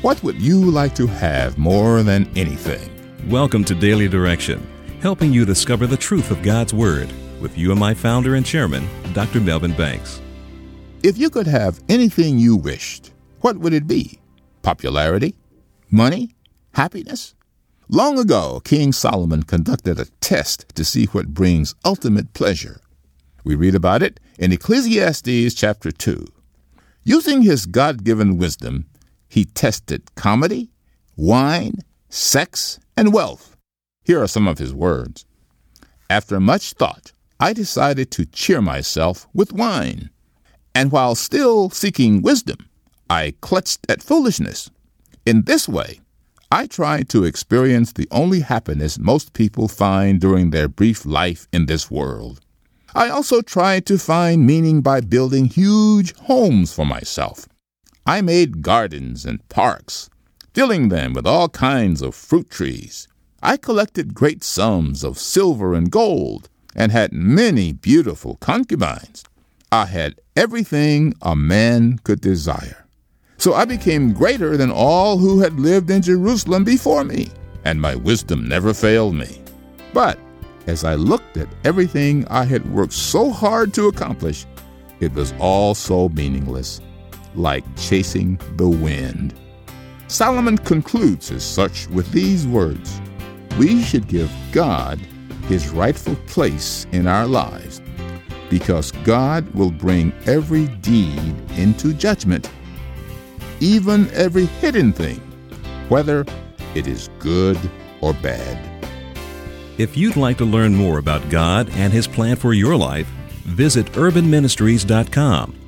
What would you like to have more than anything? Welcome to Daily Direction, helping you discover the truth of God's Word with UMI founder and chairman, Dr. Melvin Banks. If you could have anything you wished, what would it be? Popularity? Money? Happiness? Long ago, King Solomon conducted a test to see what brings ultimate pleasure. We read about it in Ecclesiastes chapter 2. Using his God-given wisdom, he tested comedy, wine, sex, and wealth. Here are some of his words. After much thought, I decided to cheer myself with wine. And while still seeking wisdom, I clutched at foolishness. In this way, I tried to experience the only happiness most people find during their brief life in this world. I also tried to find meaning by building huge homes for myself. I made gardens and parks, filling them with all kinds of fruit trees. I collected great sums of silver and gold and had many beautiful concubines. I had everything a man could desire. So I became greater than all who had lived in Jerusalem before me, and my wisdom never failed me. But as I looked at everything I had worked so hard to accomplish, it was all so meaningless, like chasing the wind. Solomon concludes his search with these words: we should give God his rightful place in our lives, because God will bring every deed into judgment, even every hidden thing, whether it is good or bad. If you'd like to learn more about God and His plan for your life, visit urbanministries.com